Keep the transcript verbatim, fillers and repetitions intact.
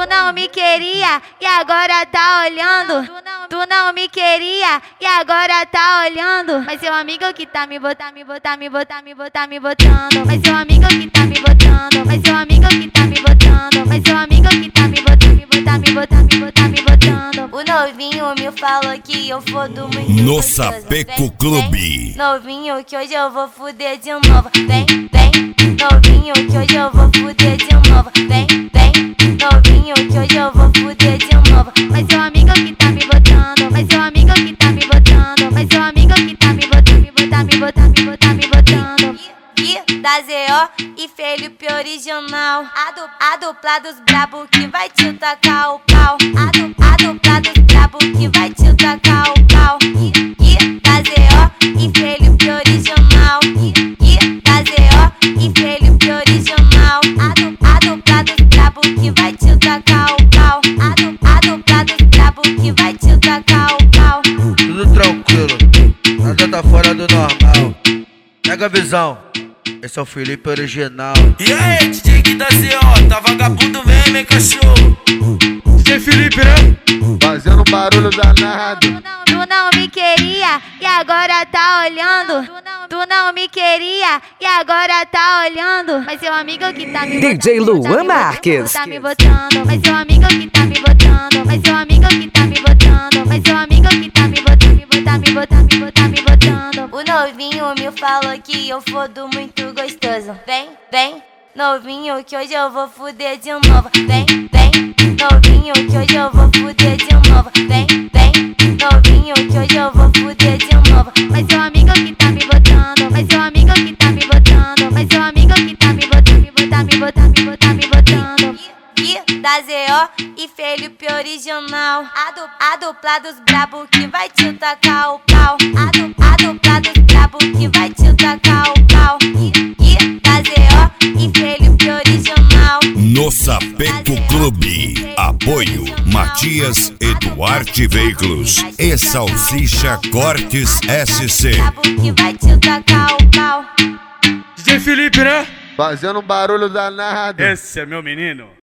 não me queria e agora tá olhando. Tu não me queria e agora tá olhando. Mas seu amigo que tá me botar, me botar, me botar, me botar, me botando. Mas seu amigo que tá me botando. Mas seu amigo que tá me botando. Mas seu amigo que tá me botar, me botar, me botar, me botar, me botando. O novinho me falou que eu fodo muito. No Sapeco Clube. Novinho que hoje eu vou fuder de novo. Vem, vem. Novinho que hoje eu vou fuder de novo. Vem, vem. Novinho que hoje eu vou fuder de novo. Mas seu amigo que tá me botando. Mas seu amigo que tá me botando. Mas seu amigo que tá me botando. Me botar, me botar, me botar, me botando. E da Z O e Felipe original. A, du, a dupla dos brabo que vai te tacar o pau. A, du, a dupla dos brabo que vai te tacar o pau. E, e da Z O e Felipe original. E, e da Z O e Felipe original. A, du, a dupla dos brabo que vai te tacar o pau. A, du, a dupla dos brabo que vai te tacar o pau. Tudo tranquilo, nada tá fora do normal. Pega a visão, esse é o Felipe original. E aí, D J da Z O, tá vagabundo mesmo, hein, cachorro? D J Felipe, né? Fazendo barulho danado. Tu não, tu não me queria e agora tá olhando. Tu não, tu não me queria e agora tá olhando. Mas seu amigo que tá me botando. D J Luan Marques. Tá me botando. Mas seu amigo que tá me botando. Mas seu amigo que tá me botando. Mas seu amigo que tá me botando. Me botar, me botar, me botar, me botando. O novinho me falou que eu fodo muito gostoso. Vem, vem. Novinho que hoje eu vou fuder de novo. Vem, vem. Novinho que hoje eu vou fuder de novo. Vem, vem. Novinho que hoje eu vou fuder de novo. Mas seu amigo que tá me botando. Mas seu amigo que tá me botando. Mas seu amigo que tá me botando. Me botar, me botar, me botar, me botando. E da Z O e Felipe original. A, du, a dupla dos brabo que vai te tacar o pau. A, du, a dupla dos brabo que vai te tacar o pau. E, e da Z O e Felipe original. No Sapeco Clube. Apoio Matias Eduarte Veículos e Salsicha Cortes S C. Que vai te tacar o pau. D J Felipe, né? Fazendo barulho danado. Esse é meu menino.